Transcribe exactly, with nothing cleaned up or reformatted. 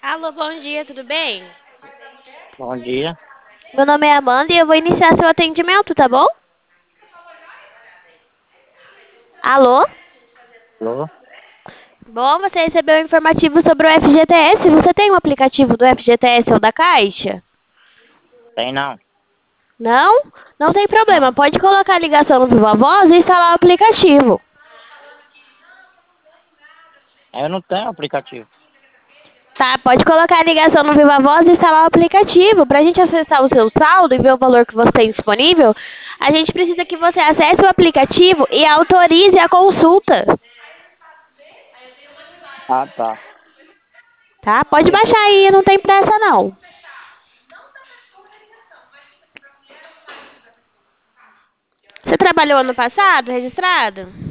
Alô, bom dia, tudo bem? Bom dia. Meu nome é Amanda e eu vou iniciar seu atendimento, tá bom? Alô? Alô? Bom, você recebeu um informativo sobre o F G T S. Você tem um aplicativo do F G T S ou da Caixa? Tem não? Não? Não tem problema. Não. Pode colocar a ligação no Viva Voz e instalar o aplicativo. Eu não tenho aplicativo. Tá, pode colocar a ligação no Viva Voz e instalar o aplicativo. Para a gente acessar o seu saldo e ver o valor que você tem disponível, a gente precisa que você acesse o aplicativo e autorize a consulta. Ah, tá. Tá? Pode Deixa baixar eu... aí, não tem pressa não. Você trabalhou ano passado, registrado?